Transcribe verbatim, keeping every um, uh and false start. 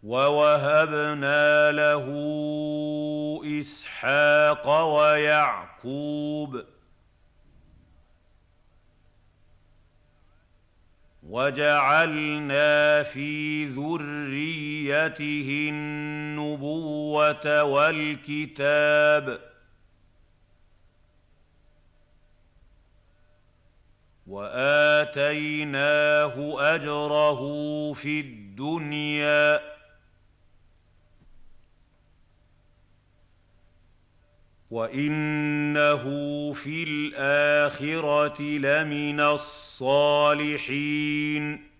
ووهبنا له إسحاق ويعقوب وجعلنا في ذريته النبوة والكتاب وآتيناه أجره في الدنيا وإنه في الآخرة لمن الصالحين